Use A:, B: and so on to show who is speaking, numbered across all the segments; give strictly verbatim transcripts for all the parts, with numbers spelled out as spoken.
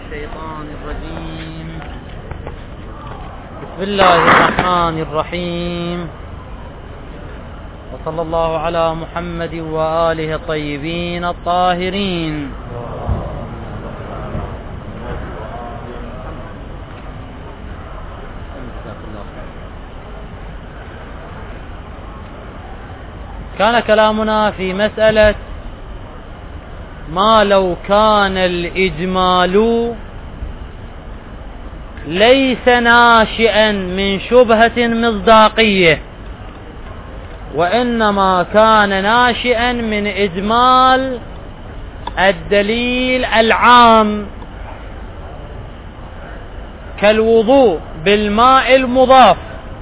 A: الشيطان الرجيم. بسم الله الرحمن الرحيم، وصلى الله على محمد وآله الطيبين الطاهرين. كان كلامنا في مسألة ما لو كان الإجمال ليس ناشئا من شبهة مصداقية، وإنما كان ناشئا من إجمال الدليل العام كالوضوء بالماء المضاف،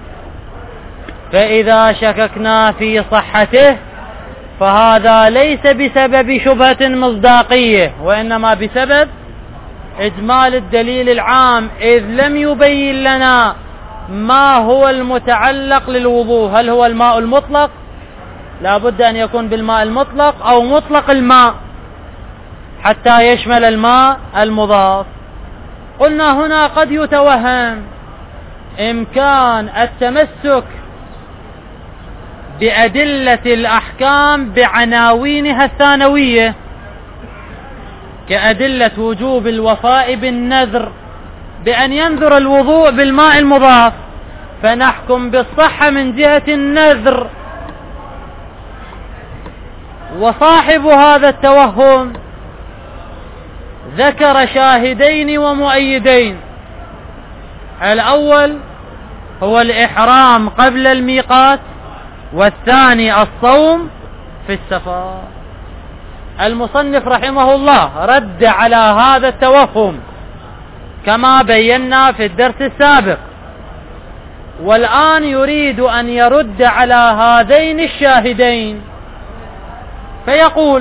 A: فإذا شككنا في صحته فهذا ليس بسبب شبهة مصداقية، وإنما بسبب إجمال الدليل العام، إذ لم يبين لنا ما هو المتعلق للوضوء. هل هو الماء المطلق؟ لا بد أن يكون بالماء المطلق أو مطلق الماء حتى يشمل الماء المضاف. قلنا هنا قد يتوهم إمكان التمسك بأدلة الأحكام بعناوينها الثانوية، كأدلة وجوب الوفاء بالنذر، بأن ينذر الوضوء بالماء المضاف فنحكم بالصحة من جهة النذر. وصاحب هذا التوهم ذكر شاهدين ومؤيدين. الأول هو الإحرام قبل الميقات، والثاني الصوم في السفر. المصنف رحمه الله رد على هذا التوهم كما بينا في الدرس السابق، والآن يريد أن يرد على هذين الشاهدين، فيقول: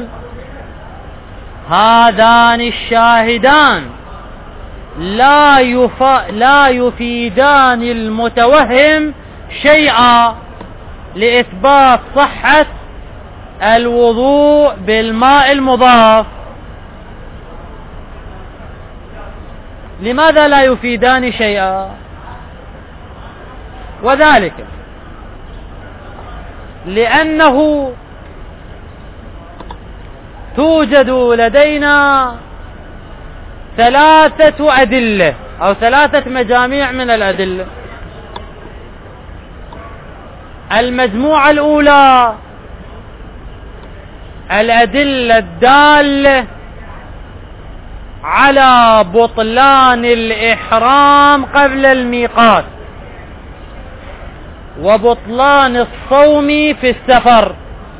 A: هذان الشاهدان لا, يف... لا يفيدان المتوهم شيئا لإثبات صحة الوضوء بالماء المضاف. لماذا لا يفيدان شيئا؟ وذلك لأنه توجد لدينا ثلاثة أدلة أو ثلاثة مجاميع من الأدلة. المجموعة الأولى الأدلة الدالة على بطلان الإحرام قبل الميقات وبطلان الصوم في السفر.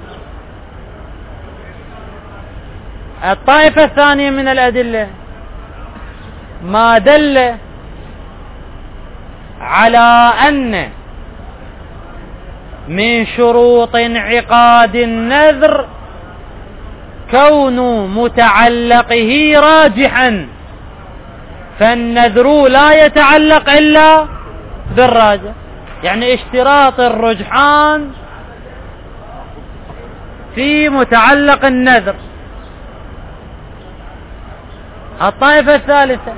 A: الطائفة الثانية من الأدلة ما دل على أن من شروط انعقاد النذر كون متعلقه راجحا، فالنذر لا يتعلق إلا بالراجح، يعني اشتراط الرجحان في متعلق النذر. الطائفة الثالثة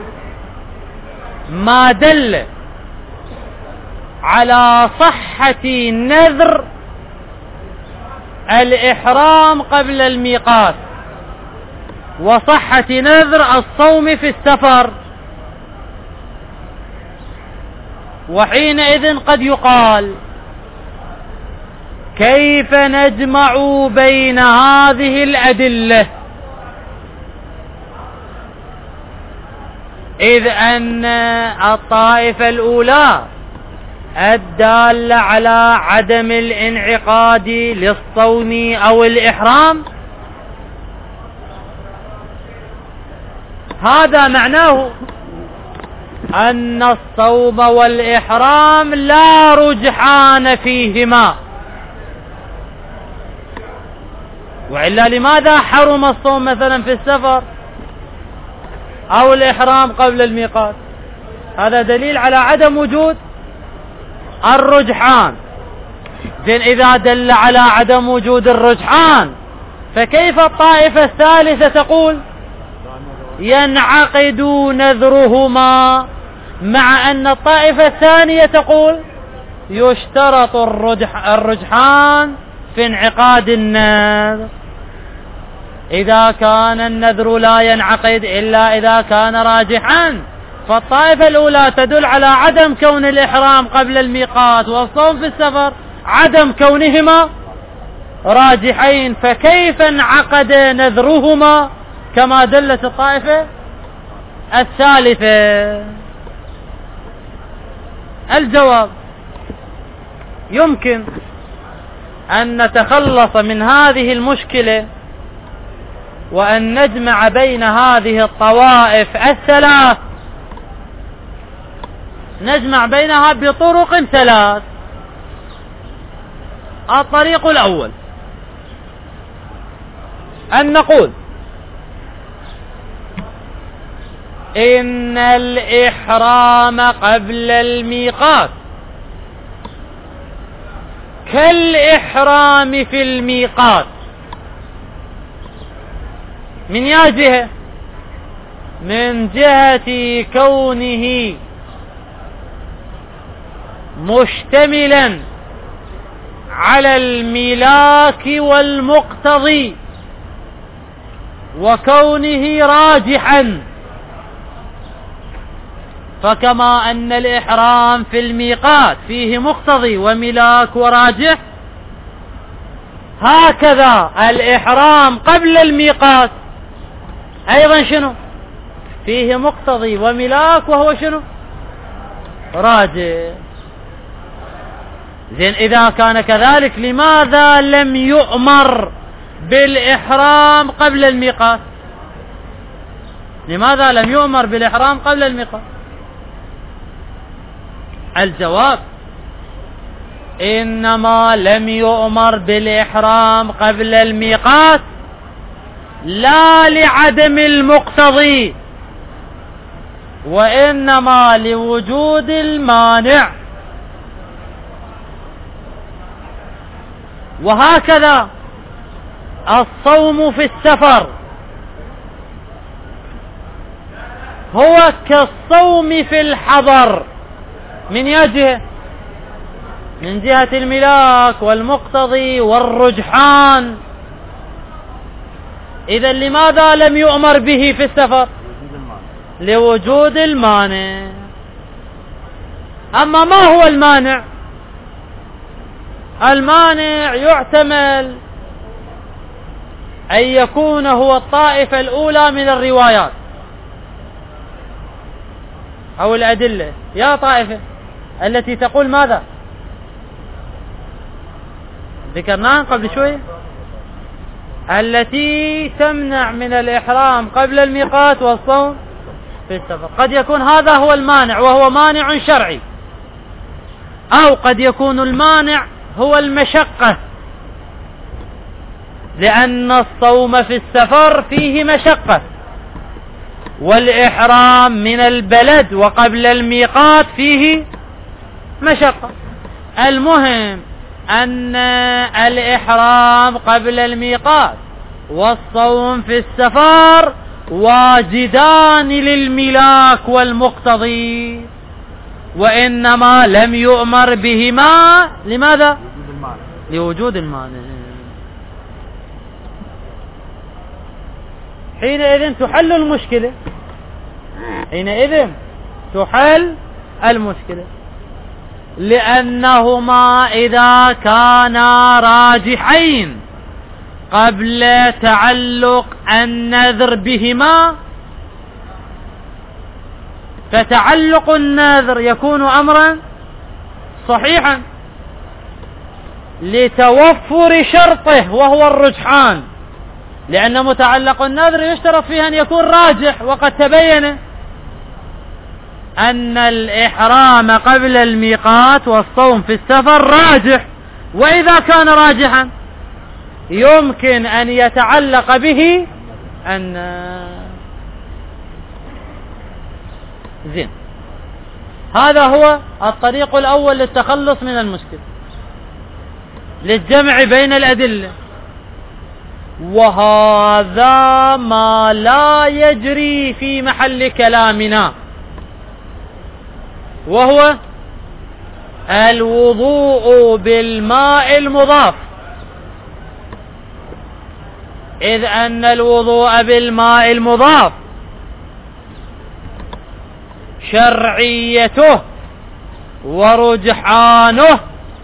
A: ما دل على صحة نذر الإحرام قبل الميقات وصحة نذر الصوم في السفر. وحينئذ قد يقال: كيف نجمع بين هذه الأدلة، إذ أن الطائفة الأولى الدالة على عدم الانعقاد للصوم أو الإحرام هذا معناه أن الصوم والإحرام لا رجحان فيهما، وإلا لماذا حرم الصوم مثلا في السفر أو الإحرام قبل الميقات؟ هذا دليل على عدم وجود الرجحان. زين، إذا دل على عدم وجود الرجحان فكيف الطائفة الثالثة تقول ينعقد نذرهما، مع أن الطائفة الثانية تقول يشترط الرجح الرجحان في انعقاد النذر، إذا كان النذر لا ينعقد إلا إذا كان راجحا. فالطائفة الأولى تدل على عدم كون الإحرام قبل الميقات والصوم في السفر عدم كونهما راجحين، فكيف انعقد نذرهما كما دلت الطائفة الثالثة؟ الجواب: يمكن أن نتخلص من هذه المشكلة وأن نجمع بين هذه الطوائف الثلاث، نجمع بينها بطرق ثلاث. الطريق الأول أن نقول إن الإحرام قبل الميقات كالإحرام في الميقات، من يا جهة؟ من جهة كونه مشتملا على الملاك والمقتضي وكونه راجحا. فكما أن الإحرام في الميقات فيه مقتضي وملاك وراجح، هكذا الإحرام قبل الميقات أيضا شنو؟ فيه مقتضي وملاك وهو شنو؟ راجح. زين، إذا كان كذلك لماذا لم يؤمر بالإحرام قبل الميقات؟ لماذا لم يؤمر بالإحرام قبل الميقات؟ الجواب: إنما لم يؤمر بالإحرام قبل الميقات لا لعدم المقتضي، وإنما لوجود المانع. وهكذا الصوم في السفر هو كالصوم في الحضر، من يجهه؟ من جهة الملاك والمقتضي والرجحان. إذا لماذا لم يؤمر به في السفر؟ لوجود المانع. أما ما هو المانع؟ المانع يحتمل أن يكون هو الطائفة الأولى من الروايات أو الأدلة. يا طائفة التي تقول ماذا؟ ذكرناها قبل شوي، التي تمنع من الإحرام قبل الميقات والصوم في السفر. قد يكون هذا هو المانع وهو مانع شرعي، أو قد يكون المانع هو المشقة، لأن الصوم في السفر فيه مشقة، والإحرام من البلد وقبل الميقات فيه مشقة. المهم أن الإحرام قبل الميقات والصوم في السفر واجدان للملاك والمقتضي، وإنما لم يؤمر بهما لماذا؟ لوجود المانع. حينئذ تحل المشكلة، حينئذ تحل المشكلة، لأنهما إذا كانا راجحين قبل تعلق النذر بهما فتعلق النذر يكون أمرا صحيحا لتوفر شرطه وهو الرجحان، لأن متعلق النذر يشترط فيه أن يكون راجح، وقد تبين أن الإحرام قبل الميقات والصوم في السفر راجح، وإذا كان راجحا يمكن أن يتعلق به أن زين. هذا هو الطريق الأول للتخلص من المشكلة، للجمع بين الأدلة. وهذا ما لا يجري في محل كلامنا، وهو الوضوء بالماء المضاف، إذ أن الوضوء بالماء المضاف شرعيته ورجحانه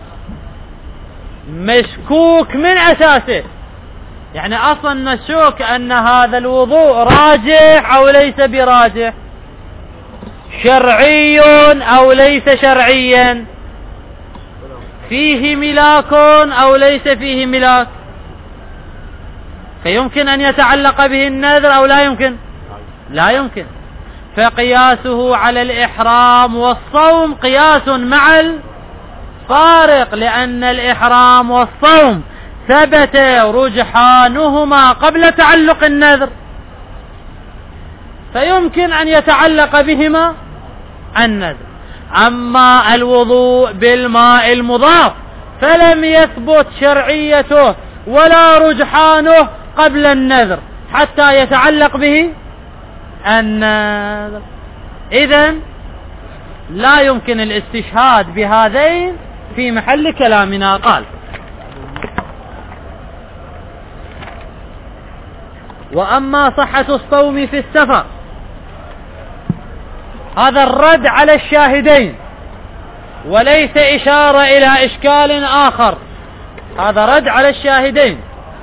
A: مشكوك من أساسه. يعني أصلا نشك أن هذا الوضوء راجح أو ليس براجح، شرعي أو ليس شرعيا، فيه ملاك أو ليس فيه ملاك، فيمكن أن يتعلق به النذر أو لا يمكن؟ لا يمكن. فقياسه على الإحرام والصوم قياس مع الفارق، لأن الإحرام والصوم ثبت رجحانهما قبل تعلق النذر، فيمكن أن يتعلق بهما النذر. أما الوضوء بالماء المضاف فلم يثبت شرعيته ولا رجحانه قبل النذر حتى يتعلق به النذر، إذن لا يمكن الاستشهاد بهذين في محل كلامنا. قال: وأما صحة الصوم في السفر، هذا الرد على الشاهدين وليس إشارة إلى إشكال آخر، هذا رد على الشاهدين.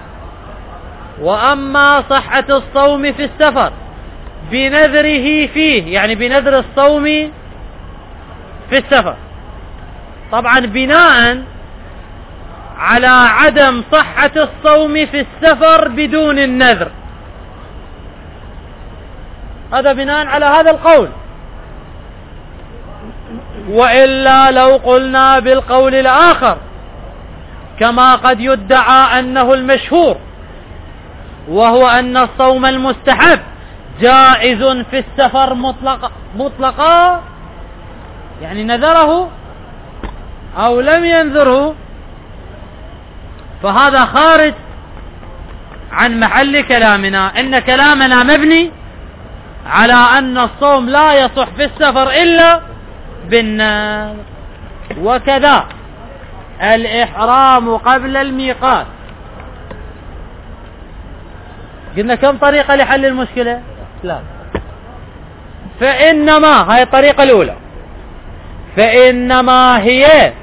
A: وأما صحة الصوم في السفر بنذره فيه، يعني بنذر الصوم في السفر، طبعا بناء على عدم صحة الصوم في السفر بدون النذر، هذا بناء على هذا القول. وإلا لو قلنا بالقول الآخر كما قد يدعى أنه المشهور، وهو أن الصوم المستحب جائز في السفر مطلقا مطلقا، يعني نذره أو لم ينذره، فهذا خارج عن محل كلامنا. إن كلامنا مبني على أن الصوم لا يصح في السفر إلا بالنذر. وكذا الإحرام قبل الميقات. قلنا كم طريقة لحل المشكلة؟ لا، فإنما هاي الطريقة الأولى، فإنما هي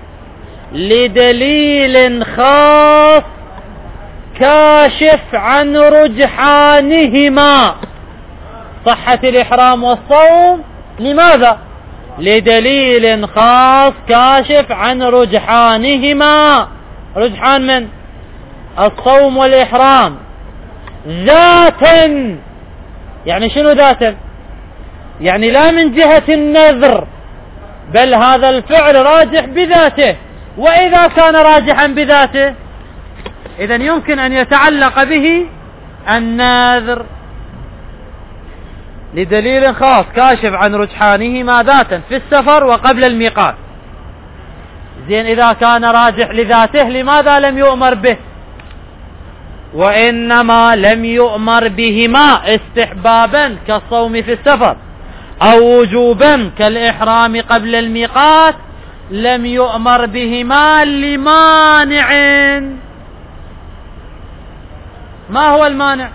A: لدليل خاص كاشف عن رجحانهما، صحة الإحرام والصوم. لماذا؟ لدليل خاص كاشف عن رجحانهما. رجحان من؟ الصوم والإحرام ذاتا. يعني شنو ذاتا؟ يعني لا من جهة النذر، بل هذا الفعل راجح بذاته. وإذا كان راجحا بذاته إذن يمكن أن يتعلق به النذر لدليل خاص كاشف عن رجحانهما ذاتا في السفر وقبل الميقات. زين، إذا كان راجح لذاته لماذا لم يؤمر به؟ وإنما لم يؤمر بهما استحبابا كالصوم في السفر، أو وجوبا كالإحرام قبل الميقات. لم يؤمر بهما لمانع. ما هو المانع؟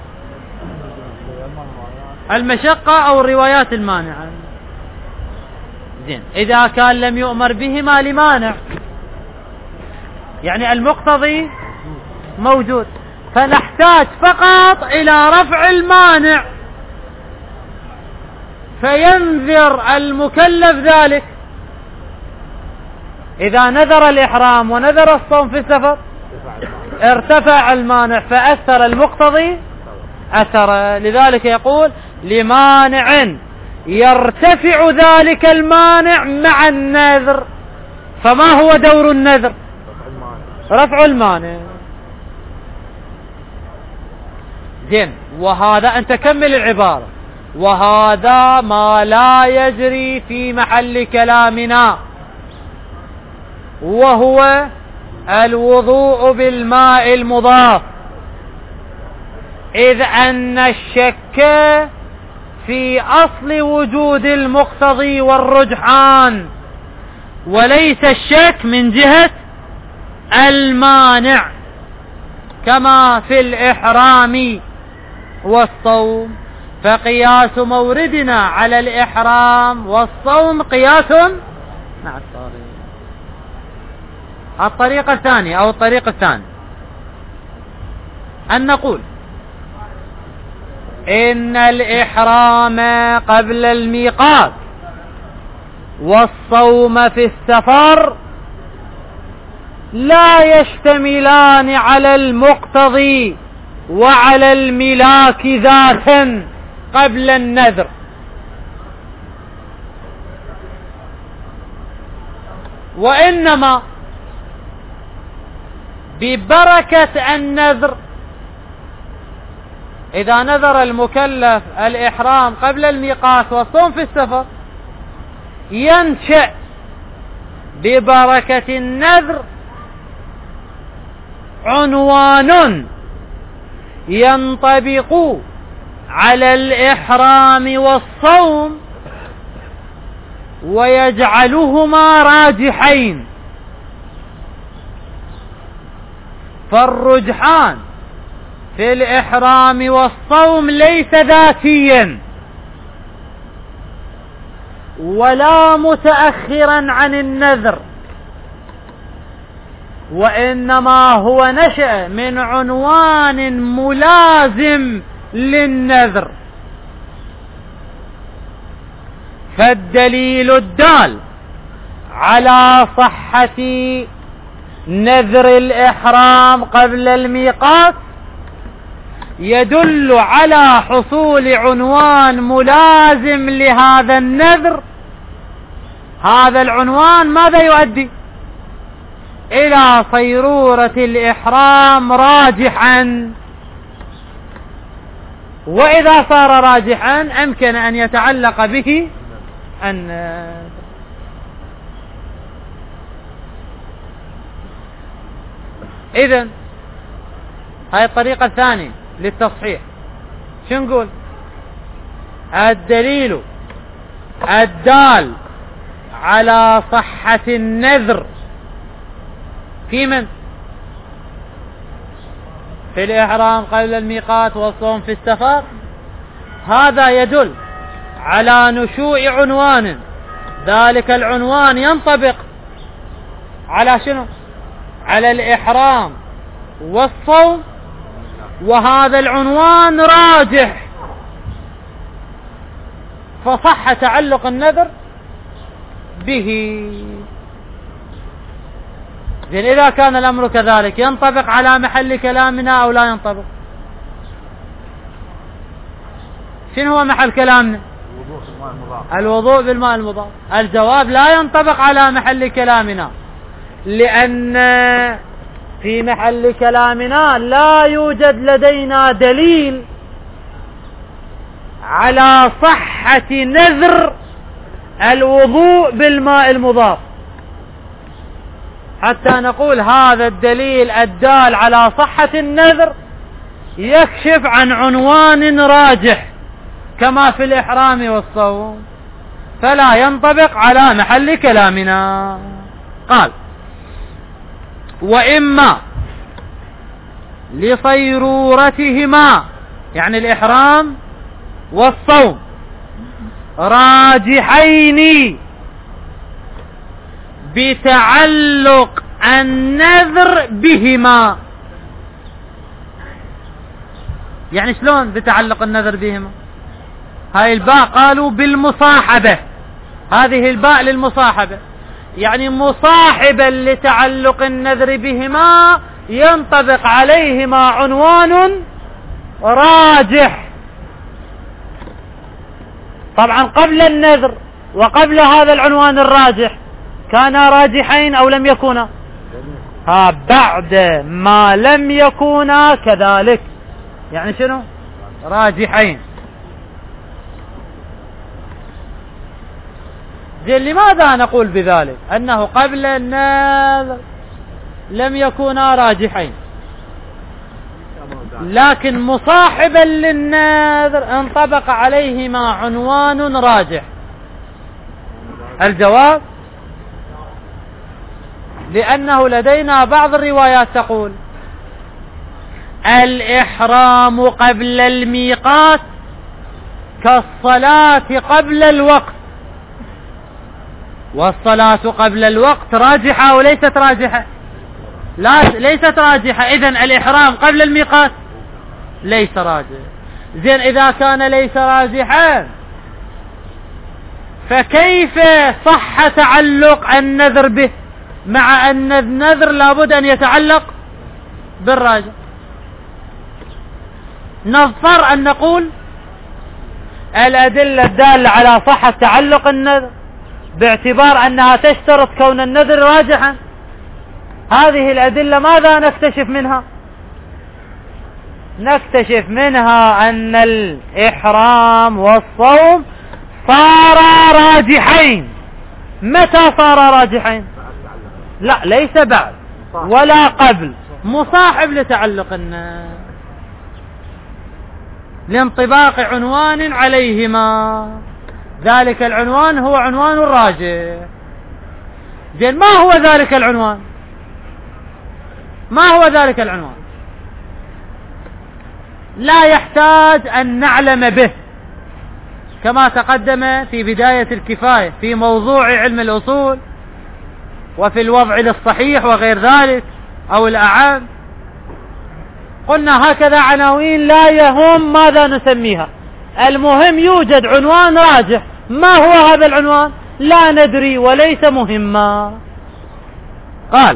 A: المشقة أو الروايات المانعة. زين، إذا كان لم يؤمر بهما لمانع يعني المقتضي موجود، فنحتاج فقط إلى رفع المانع، فينذر المكلف ذلك. إذا نذر الإحرام ونذر الصوم في السفر ارتفع المانع فأثر المقتضي أثر. لذلك يقول لمانع يرتفع ذلك المانع مع النذر. فما هو دور النذر؟ رفع المانع. زين، وهذا أنت كمل العبارة. وهذا ما لا يجري في محل كلامنا، وهو الوضوء بالماء المضاف، إذ أن الشك في أصل وجود المقتضي والرجحان، وليس الشك من جهة المانع، كما في الإحرام والصوم. فقياس موردنا على الإحرام والصوم قياس مع الطريق. الطريقة الثانية أو الطريق الثاني أن نقول إن الإحرام قبل الميقات والصوم في السفر لا يشتملان على المقتضي وعلى الملاك ذاتا قبل النذر، وإنما ببركة النذر. إذا نذر المكلف الإحرام قبل الميقات والصوم في السفر ينشأ ببركة النذر عنوان ينطبق على الإحرام والصوم ويجعلهما راجحين. فالرجحان في الإحرام والصوم ليس ذاتيا ولا متأخرا عن النذر، وإنما هو نشأ من عنوان ملازم للنذر. فالدليل الدال على صحة نذر الإحرام قبل الميقات يدل على حصول عنوان ملازم لهذا النذر. هذا العنوان ماذا يؤدي؟ إلى صيرورة الإحرام راجحا، وإذا صار راجحا أمكن أن يتعلق به النذر. إذن هاي الطريقة الثانية للتصحيح. شو نقول؟ الدليل الدال على صحة النذر في من؟ في الإحرام قبل الميقات والصوم في السفر. هذا يدل على نشوء عنوان، ذلك العنوان ينطبق على شنو؟ على الإحرام والصوم، وهذا العنوان راجح، فصح تعلق النذر به. زين، إذا كان الأمر كذلك ينطبق على محل كلامنا أو لا ينطبق؟ شنو هو محل كلامنا؟ الوضوء بالماء المضاف. الجواب لا ينطبق على محل كلامنا، لأن في محل كلامنا لا يوجد لدينا دليل على صحة نذر الوضوء بالماء المضاف حتى نقول هذا الدليل الدال على صحة النذر يكشف عن عنوان راجح كما في الإحرام والصوم، فلا ينطبق على محل كلامنا. قال: وإما لصيرورتهما، يعني الإحرام والصوم، راجحين بتعلق النذر بهما. يعني شلون بتعلق النذر بهما؟ هاي الباء قالوا بالمصاحبة، هذه الباء للمصاحبة، يعني مصاحبا لتعلق النذر بهما ينطبق عليهما عنوان راجح. طبعا قبل النذر وقبل هذا العنوان الراجح كانا راجحين أو لم يكونا؟ ها بعد ما لم يكونا كذلك، يعني شنو؟ راجحين. زين، لماذا نقول بذلك أنه قبل النذر لم يكونا راجحين؟ لكن مصاحبا للنذر انطبق عليهما عنوان راجح. الجواب لأنه لدينا بعض الروايات تقول الإحرام قبل الميقات كالصلاة قبل الوقت، والصلاة قبل الوقت راجحة وليست راجحة؟ لا ليست راجحة. إذن الإحرام قبل الميقات ليس راجح. زين إذا كان ليس راجحا فكيف صح تعلق النذر به مع أن النذر لابد أن يتعلق بالراجح؟ نضطر أن نقول الأدلة الدالة على صحة تعلق النذر باعتبار أنها تشترط كون النذر راجحا، هذه الأدلة ماذا نكتشف منها؟ نكتشف منها أن الإحرام والصوم صارا راجحين. متى صارا راجحين؟ لا ليس بعد ولا قبل، مصاحب لتعلق النذر لانطباق عنوان عليهما، ذلك العنوان هو عنوان الراجح. زين ما هو ذلك العنوان؟ ما هو ذلك العنوان؟ لا يحتاج أن نعلم به، كما تقدم في بداية الكفاية في موضوع علم الأصول وفي الوضع للصحيح وغير ذلك أو الأعام. قلنا هكذا عناوين لا يهم ماذا نسميها، المهم يوجد عنوان راجح. ما هو هذا العنوان؟ لا ندري وليس مهما. قال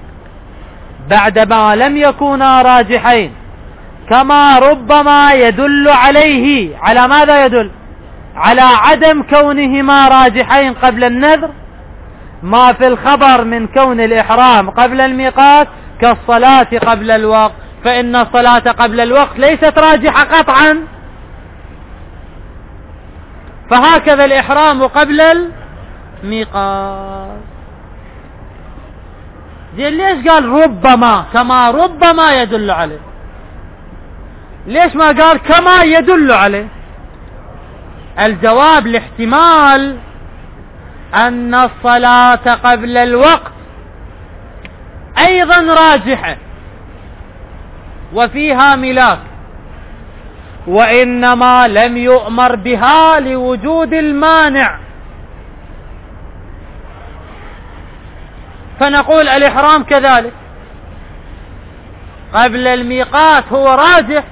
A: بعدما لم يكونا راجحين كما ربما يدل عليه. على ماذا يدل؟ على عدم كونهما راجحين قبل النذر ما في الخبر من كون الإحرام قبل الميقات كالصلاة قبل الوقت، فإن الصلاة قبل الوقت ليست راجحة قطعا، فهكذا الإحرام قبل الميقات. زين ليش قال ربما كما ربما يدل عليه؟ ليش ما قال كما يدل عليه؟ الجواب لاحتمال أن الصلاة قبل الوقت أيضا راجحة وفيها ملاك، وإنما لم يؤمر بها لوجود المانع. فنقول الإحرام كذلك قبل الميقات هو راجح،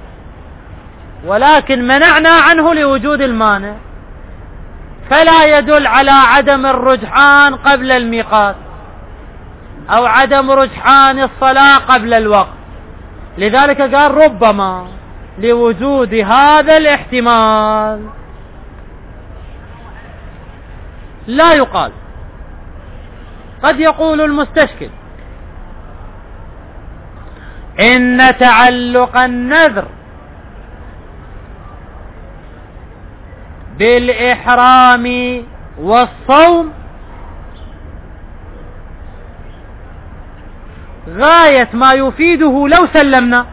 A: ولكن منعنا عنه لوجود المانع، فلا يدل على عدم الرجحان قبل الميقات أو عدم رجحان الصلاة قبل الوقت. لذلك قال ربما لوجود هذا الاحتمال. لا يقال. قد يقول المستشكل إن تعلق النذر بالإحرام والصوم غاية ما يفيده لو سلمنا،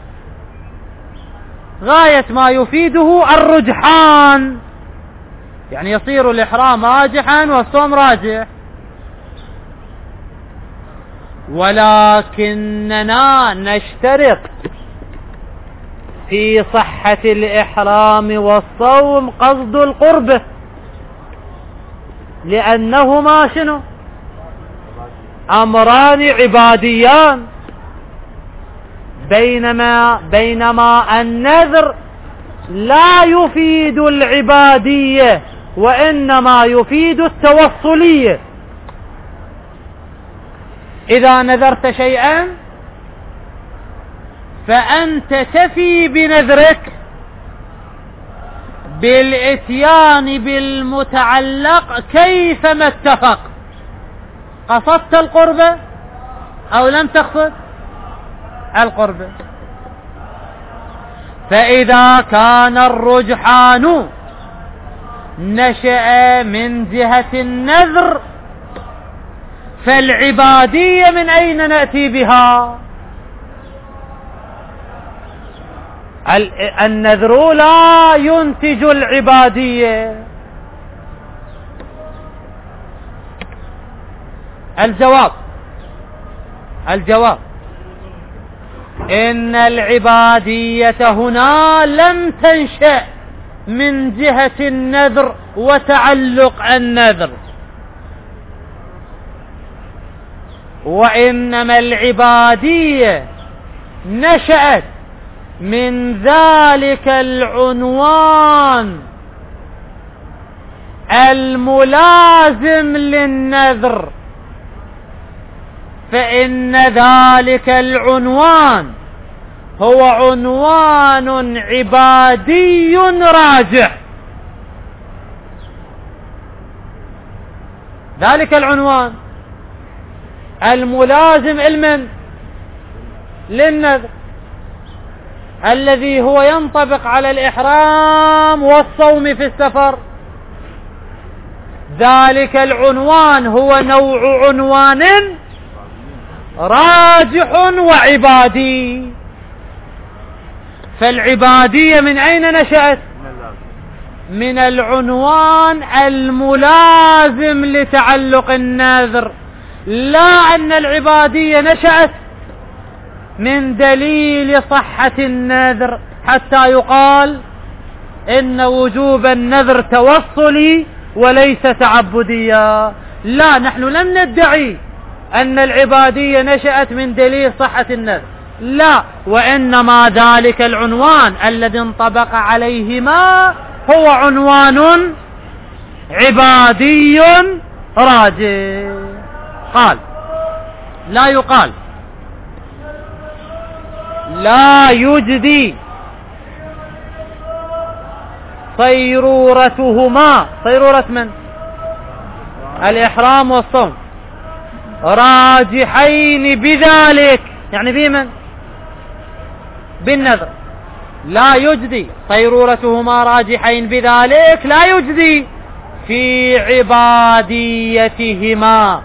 A: غاية ما يفيده الرجحان، يعني يصير الإحرام راجحا والصوم راجح. ولكننا نشترط في صحة الإحرام والصوم قصد القربة، لأنهما شنو؟ أمران عباديان، بينما بينما النذر لا يفيد العبادية وإنما يفيد التوصلية. إذا نذرت شيئا فأنت تفي بنذرك بالإتيان بالمتعلق كيفما اتفق. قصدت القربة أو لم تقصد القربة. فإذا كان الرجحان نشأ من جهة النذر فالعبادية من أين نأتي بها؟ النذر لا ينتج العبادية. الجواب الجواب إن العبادية هنا لم تنشأ من جهة النذر وتعلق النذر، وإنما العبادية نشأت من ذلك العنوان الملازم للنذر، فإن ذلك العنوان هو عنوان عبادي راجح. ذلك العنوان الملازم لمن؟ للنذر، الذي هو ينطبق على الإحرام والصوم في السفر. ذلك العنوان هو نوع عنوان راجح وعبادي. فالعبادية من أين نشأت؟ من العنوان الملازم لتعلق النذر، لا أن العبادية نشأت من دليل صحة النذر حتى يقال إن وجوب النذر توصلي وليس تعبديا. لا، نحن لم ندعي أن العبادية نشأت من دليل صحة النذر، لا، وإنما ذلك العنوان الذي انطبق عليهما هو عنوان عبادي راجح. قال لا يقال لا يجدي صيرورتهما، صيرورة من؟ الإحرام والصوم، راجحين بذلك، يعني بمن؟ بالنذر. لا يجدي صيرورتهما راجحين بذلك، لا يجدي في عباديتهما.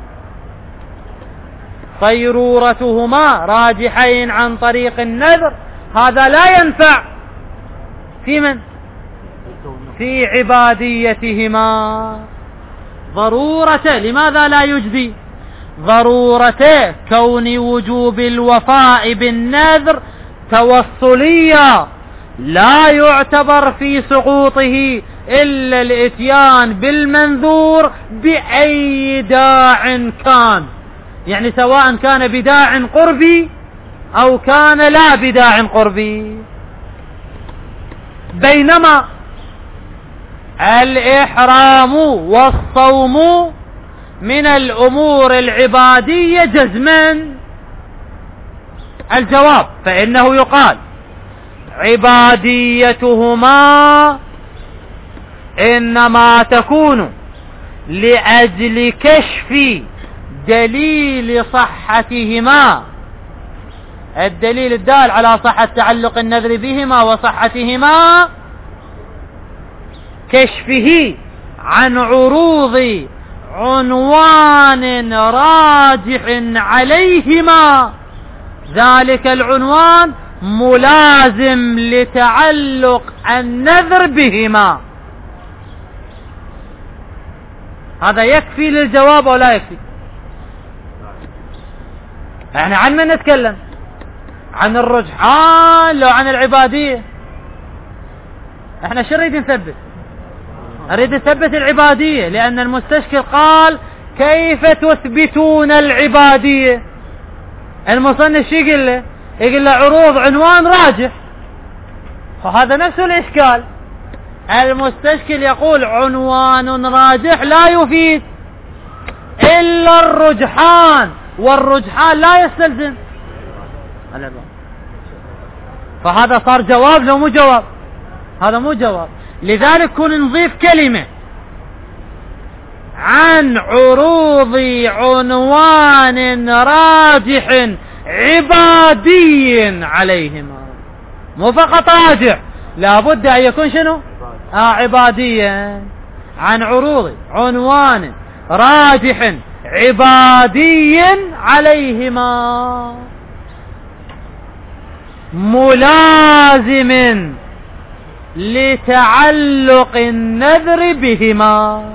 A: صيرورتهما راجحين عن طريق النذر، هذا لا ينفع في من؟ في عباديتهما. ضرورة، لماذا لا يجدي؟ ضرورة كون وجوب الوفاء بالنذر توصليا، لا يعتبر في سقوطه إلا الإتيان بالمنذور بأي داع كان، يعني سواء كان بداع قربي أو كان لا بداع قربي. بينما الإحرام والصوم من الأمور العبادية جزما. الجواب فإنه يقال عباديتهما إنما تكون لأجل كشف دليل صحتهما، الدليل الدال على صحة تعلق النذر بهما وصحتهما، كشفه عن عروض عنوان راجح عليهما. ذلك العنوان ملازم لتعلق النذر بهما. هذا يكفي للجواب أو لا يكفي؟ احنا عن من نتكلم؟ عن الرجحان لو عن العبادية؟ احنا شو نريد نثبت؟ نريد نثبت العبادية، لأن المستشكل قال كيف تثبتون العبادية؟ المصنف شو يقول له؟ يقول له عروض عنوان راجح، فهذا نفسه الإشكال. المستشكل يقول عنوان راجح لا يفيد إلا الرجحان، والرجحان لا يستلزم، فهذا صار جواب لو مو جواب؟ هذا مو جواب. لذلك كن نضيف كلمة عن عروض عنوان راجح عبادي عليهما، مو فقط راجح، لابد أن يكون شنو؟ آه عباديا. عن عروض عنوان راجح عبادي عليهما. ملازم لتعلق النذر بهما.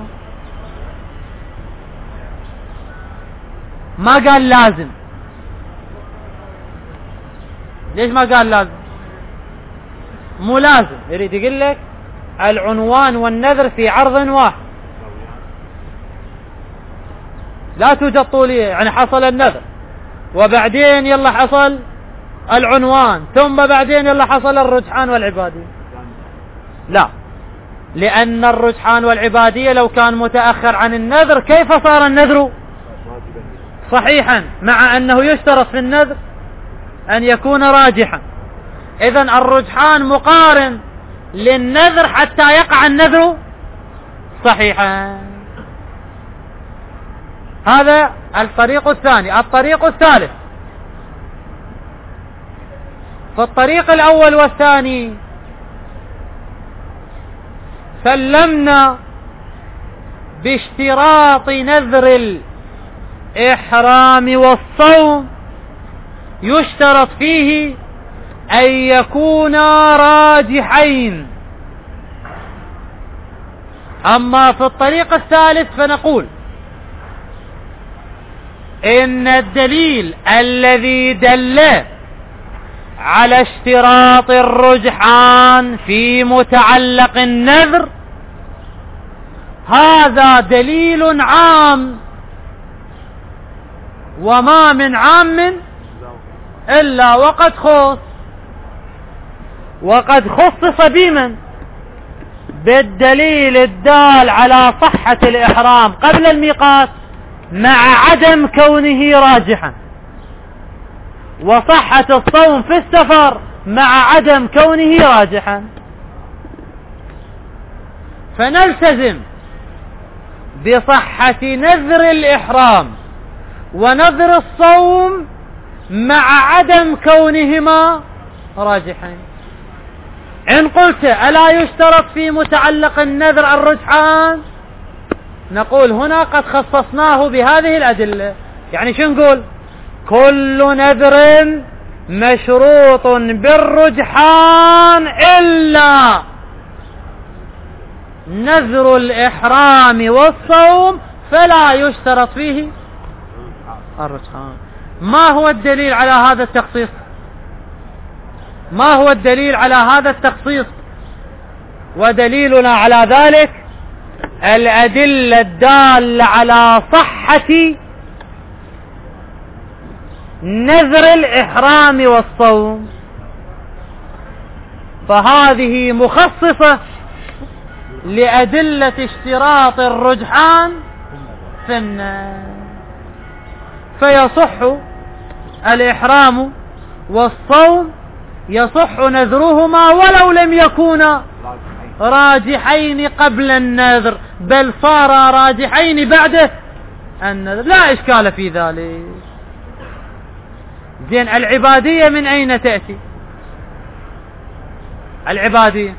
A: ما قال لازم. ليش ما قال لازم؟ ملازم. يريد يقول لك العنوان والنذر في عرض واحد، لا توجد طولية. يعني حصل النذر وبعدين يلا حصل العنوان ثم بعدين يلا حصل الرجحان والعبادية. لا، لأن الرجحان والعبادية لو كان متأخر عن النذر كيف صار النذر صحيحا مع أنه يشترط في النذر أن يكون راجحا؟ إذن الرجحان مقارن للنذر حتى يقع النذر صحيحا. هذا الطريق الثاني. الطريق الثالث، فالطريق الأول والثاني سلمنا باشتراط نذر الإحرام والصوم يشترط فيه أن يكونا راجحين. أما في الطريق الثالث فنقول إن الدليل الذي دل على اشتراط الرجحان في متعلق النذر هذا دليل عام، وما من عام إلا وقد خص. وقد خصص بمن؟ بالدليل الدال على صحة الإحرام قبل الميقات مع عدم كونه راجحا، وصحة الصوم في السفر مع عدم كونه راجحا. فنلتزم بصحة نذر الإحرام ونذر الصوم مع عدم كونهما راجحين. إن قلت ألا يشترط في متعلق النذر الرجحان؟ نقول هنا قد خصصناه بهذه الأدلة. يعني شو نقول؟ كل نذر مشروط بالرجحان إلا نذر الإحرام والصوم فلا يشترط فيه الرجحان. ما هو الدليل على هذا التخصيص؟ ما هو الدليل على هذا التخصيص؟ ودليلنا على ذلك الأدلة الدالة على صحة نذر الإحرام والصوم، فهذه مخصصة لأدلة اشتراط الرجحان في النذر، فيصح الإحرام والصوم يصح نذرهما ولو لم يكونا راجحين قبل النذر، بل صار راجحين بعد النذر، لا إشكال في ذلك. زين، العبادية من أين تأتي؟ العبادية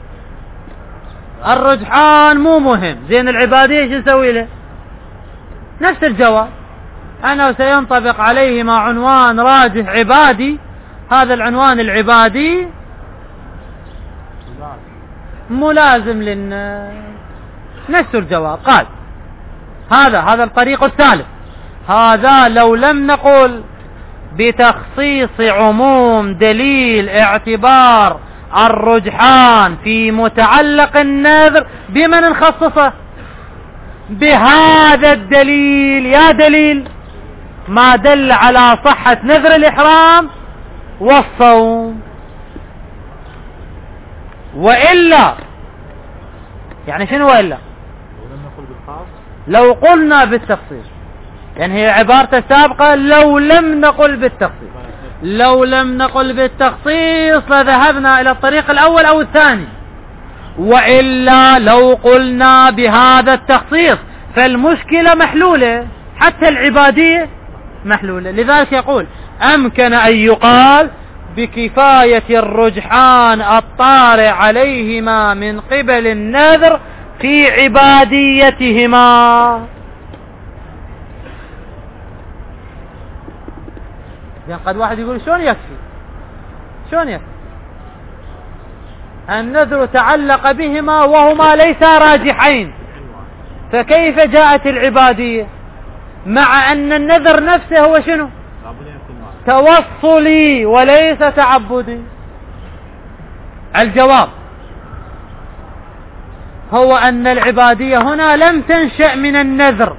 A: الرجحان مو مهم. زين، العبادية شو نسوي له؟ نفس الجواب، أنه سينطبق عليهما عنوان راجح عبادي. هذا العنوان العبادي ملازم للناس. نفس الجواب. قال هذا هذا الطريق الثالث. هذا لو لم نقل بتخصيص عموم دليل اعتبار الرجحان في متعلق النذر بمن نخصصه؟ بهذا الدليل. يا دليل ما دل على صحة نذر الإحرام والصوم. وإلا يعني شنو وإلا؟ لو قلنا بالتخصيص، يعني هي عبارة السابقة لو لم نقل بالتخصيص. لو لم نقل بالتخصيص لذهبنا إلى الطريق الأول أو الثاني. وإلا لو قلنا بهذا التخصيص فالمشكلة محلولة، حتى العبادية محلولة. لذلك يقول أمكن أن يقال بكفاية الرجحان الطارئ عليهما من قبل النذر في عباديتهما. يعني قد واحد يقول شلون يكفي؟ شلون يكفي؟ النذر تعلق بهما وهما ليسا راجحين، فكيف جاءت العبادية مع أن النذر نفسه هو شنو؟ توصلي وليس تعبدي. الجواب هو أن العبادية هنا لم تنشأ من النذر،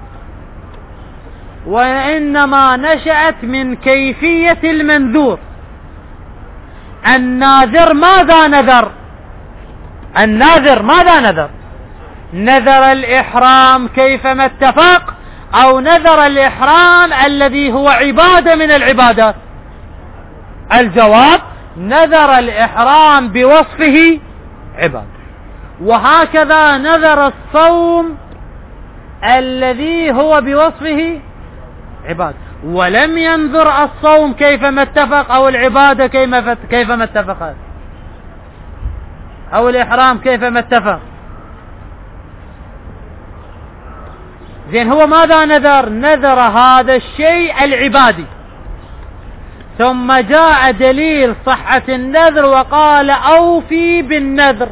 A: وإنما نشأت من كيفية المنذور. الناذر ماذا نذر؟ الناذر ماذا نذر؟ نذر الإحرام كيفما اتفق، أو نذر الإحرام الذي هو عبادة من العبادات؟ الجواب نذر الإحرام بوصفه عبادة. وهكذا نذر الصوم الذي هو بوصفه عبادة، ولم ينذر الصوم كيفما اتفق، أو العبادة كيفما اتفق، أو الإحرام كيفما اتفق. زين، هو ماذا نذر؟ نذر هذا الشيء العبادي، ثم جاء دليل صحة النذر وقال أوفي بالنذر،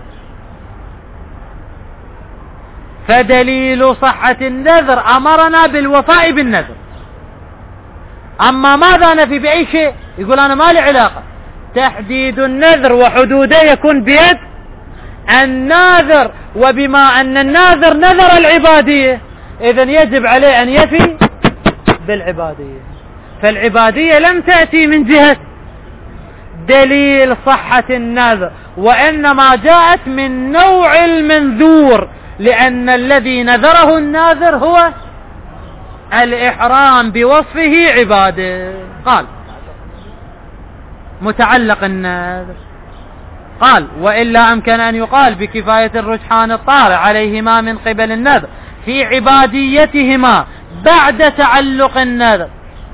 A: فدليل صحة النذر أمرنا بالوفاء بالنذر. أما ماذا نفي بأي شيء؟ يقول أنا ما لي علاقة. تحديد النذر وحدوده يكون بيد الناذر، وبما أن الناذر نذر العبادية إذن يجب عليه أن يفي بالعبادية. فالعبادية لم تأتي من جهة دليل صحة النذر، وإنما جاءت من نوع المنذور، لأن الذي نذره الناذر هو الإحرام بوصفه عبادة. قال متعلق النذر، قال وإلا أمكن أن يقال بكفاية الرجحان الطارئ عليهما من قبل النذر في عباديتهما بعد تعلق النذر.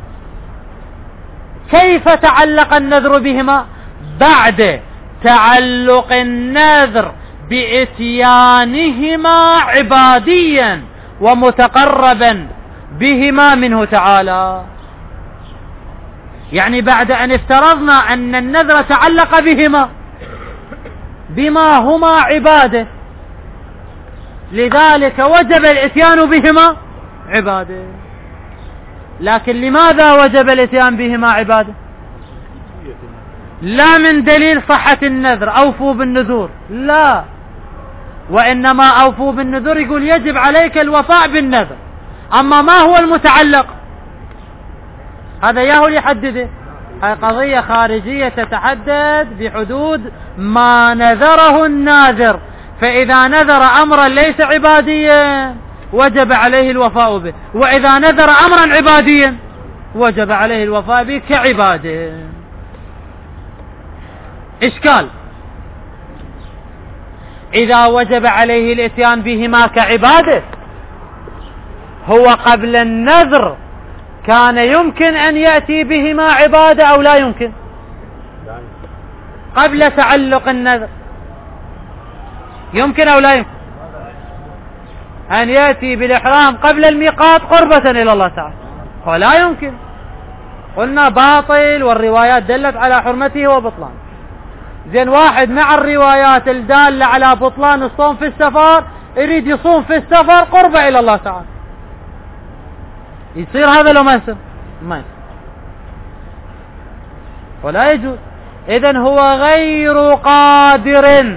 A: كيف تعلق النذر بهما؟ بعد تعلق النذر بإتيانهما عباديا ومتقربا بهما منه تعالى. يعني بعد أن افترضنا أن النذر تعلق بهما بما هما عبادة، لذلك وجب الاتيان بهما عبادة. لكن لماذا وجب الاتيان بهما عبادة؟ لا من دليل صحة النذر أوفوا بالنذور، لا، وإنما أوفوا بالنذور يقول يجب عليك الوفاء بالنذر. أما ما هو المتعلق هذا ياهو يحدده، هذه قضية خارجية تتحدد بحدود ما نذره الناذر. فإذا نذر أمرا ليس عباديا وجب عليه الوفاء به، وإذا نذر أمرا عباديا وجب عليه الوفاء به كعباده. إشكال: إذا وجب عليه الاتيان بهما كعباده، هو قبل النذر كان يمكن أن يأتي بهما عبادة أو لا يمكن؟ قبل تعلق النذر يمكن أو لا يمكن أن يأتي بالإحرام قبل الميقات قربة إلى الله تعالى؟ ولا يمكن. قلنا باطل، والروايات دلت على حرمته وبطلان. زين، واحد مع الروايات الدالة على بطلان الصوم في السفر يريد يصوم في السفر قربة إلى الله تعالى، يصير هذا لو ما يصير؟ ما يصير، ولا يجوز. إذن هو غير قادر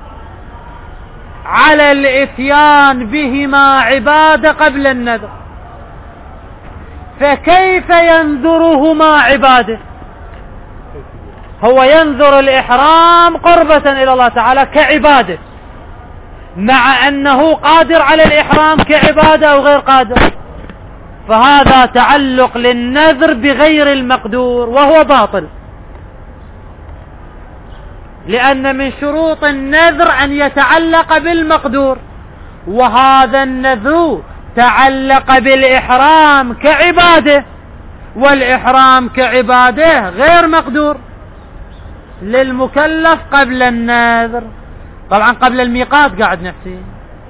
A: على الاتيان بهما عبادة قبل النذر، فكيف ينذرهما عبادة؟ هو ينذر الإحرام قربة إلى الله تعالى كعبادة، مع أنه قادر على الإحرام كعبادة أو غير قادر، فهذا تعلق للنذر بغير المقدور وهو باطل، لأن من شروط النذر أن يتعلق بالمقدور، وهذا النذر تعلق بالإحرام كعبادة، والإحرام كعبادة غير مقدور للمكلف قبل النذر، طبعا قبل الميقات قاعد نحكي.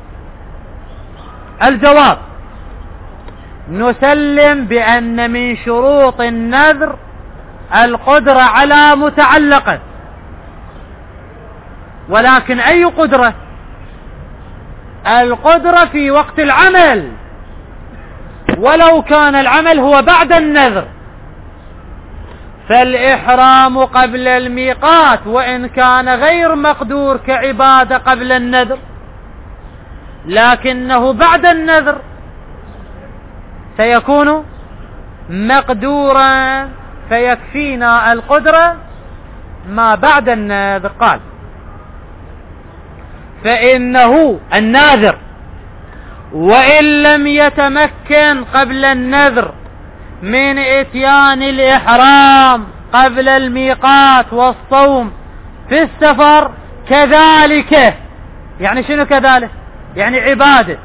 A: الجواب: نسلم بأن من شروط النذر القدرة على متعلقه، ولكن أي قدرة؟ القدرة في وقت العمل، ولو كان العمل هو بعد النذر. فالإحرام قبل الميقات وإن كان غير مقدور كعبادة قبل النذر، لكنه بعد النذر سيكون مقدورا، فيكفينا القدرة ما بعد النذر. قال فإنه الناذر وإن لم يتمكن قبل النذر من إتيان الإحرام قبل الميقات والصوم في السفر كذلك. يعني شنو كذلك؟ يعني عبادة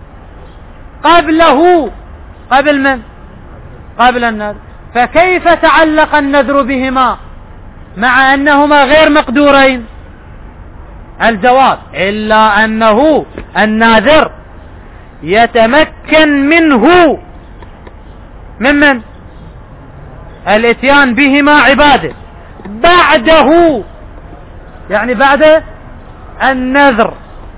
A: قبله، قبل من؟ قبل النذر. فكيف تعلق النذر بهما مع أنهما غير مقدورين؟ الجواب إلا أنه الناذر يتمكن منه من من الاتيان بهما عبادة بعده، يعني بعد النذر،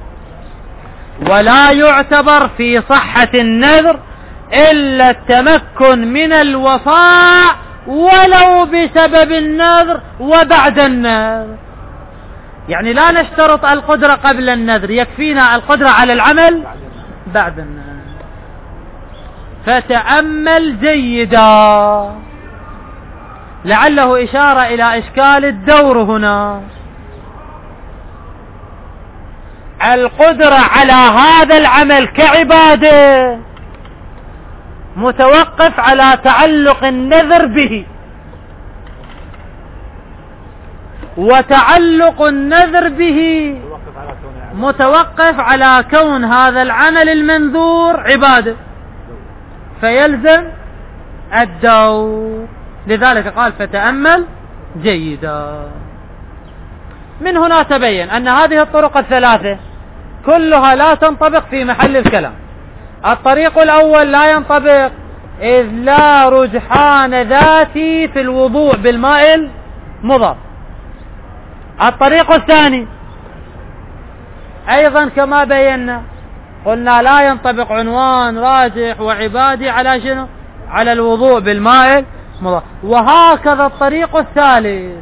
A: ولا يعتبر في صحة النذر إلا التمكن من الوفاء ولو بسبب النذر وبعد النذر. يعني لا نشترط القدرة قبل النذر، يكفينا القدرة على العمل بعد النذر. فتأمل جيدا، لعله إشارة إلى إشكال الدور هنا. القدرة على هذا العمل كعبادة متوقف على تعلق النذر به، وتعلق النذر به متوقف على كون هذا العمل المنذور عبادة، فيلزم الدور. لذلك قال فتأمل جيدا. من هنا تبين أن هذه الطرق الثلاثة كلها لا تنطبق في محل الكلام. الطريق الأول لا ينطبق إذ لا رجحان ذاتي في الوضوء بالماء المضاف. الطريق الثاني أيضا كما بينا قلنا لا ينطبق عنوان راجح وعبادي على شنو؟ على الوضوء بالماء المضاف. وهكذا الطريق الثالث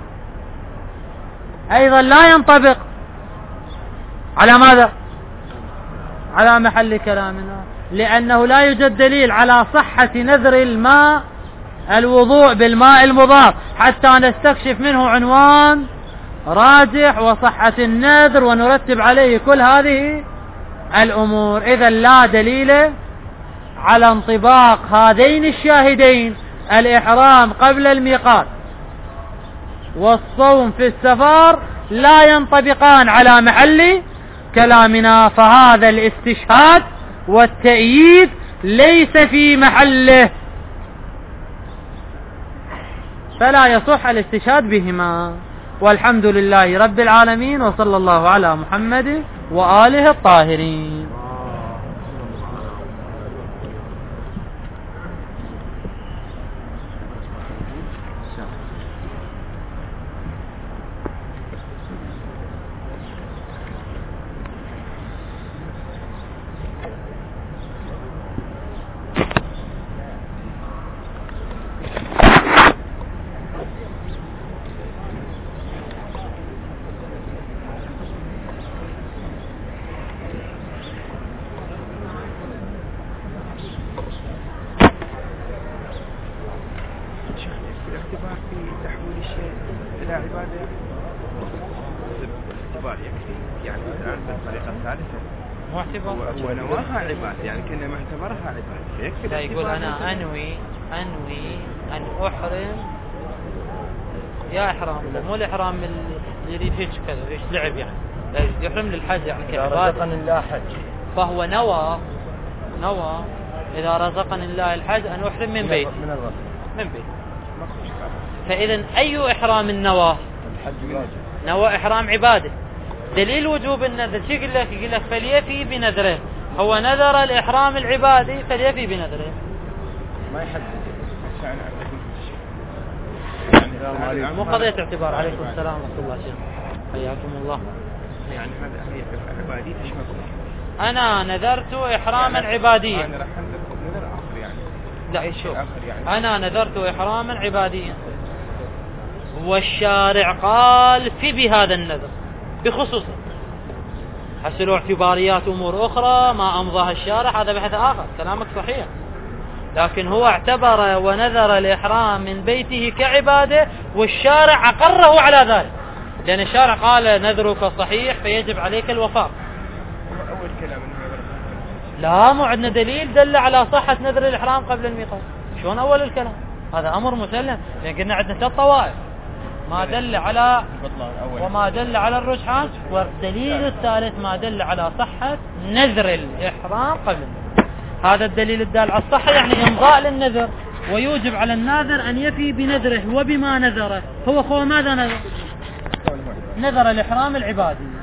A: أيضا لا ينطبق على ماذا؟ على محل كلامنا، لأنه لا يوجد دليل على صحة نذر الماء الوضوء بالماء المضاف حتى نستكشف منه عنوان راجح وصحة النذر ونرتب عليه كل هذه الأمور. إذا لا دليل على انطباق هذين الشاهدين، الإحرام قبل الميقات والصوم في السفر، لا ينطبقان على محل كلامنا، فهذا الاستشهاد والتأييد ليس في محله، فلا يصح الاستشهاد بهما. والحمد لله رب العالمين، وصلى الله على محمد وآله الطاهرين.
B: ونواها عبادة، يعني كنا معتبرها عبادة.
A: لا يقول أنا أنوي أنوي أن أحرم، يا إحرام مو الإحرام اللي يريد هيك كذا ليش لعب، يعني لا يحرم للحج يعني كعبادة.
C: رزقني الله حج،
A: فهو نوى نوى إذا رزقني الله الحج أن أحرم من بيت
C: من الرزق
A: من بيت. فإذا أي إحرام النوى؟ نوى إحرام عبادة. دليل وجوب النذر شو يقول لك؟ يقول لك فليفي بنذره، هو نذر الإحرام العبادي فليفي بنذره.
C: ما يحدد
B: يعني
A: مو قضية اعتبار. عليكم السلام ورحمة الله شيخ، حياكم الله.
B: يعني هذا هي عبادية ايش مقصود؟
A: أنا نذرت إحراما عباديا.
B: أنا راح نذر آخر يعني.
A: لا شوف، أنا نذرت إحراما عباديا والشارع قال في بهذا النذر بخصوصه، حسلوا اعتباريات أمور أخرى ما أمضاها الشارع، هذا بحث آخر. كلامك صحيح، لكن هو اعتبر ونذر الإحرام من بيته كعبادة والشارع أقره على ذلك، لأن الشارع قال نذرك صحيح فيجب عليك الوفاء.
B: أول كلام
A: لا، مو عندنا دليل دل على صحة نذر الإحرام قبل الميقات. شلون أول الكلام؟ هذا أمر مسلم، لأن قلنا عندنا ثلاث طوائف، ما دل على وما دل على الرجحان، والدليل الثالث ما دل على صحة نذر الإحرام قبل الميقات. هذا الدليل الدال على الصحة يعني إمضاء للنذر، ويوجب على الناذر أن يفي بنذره وبما نذره. هو هو ماذا نذر؟ نذر الإحرام العبادي.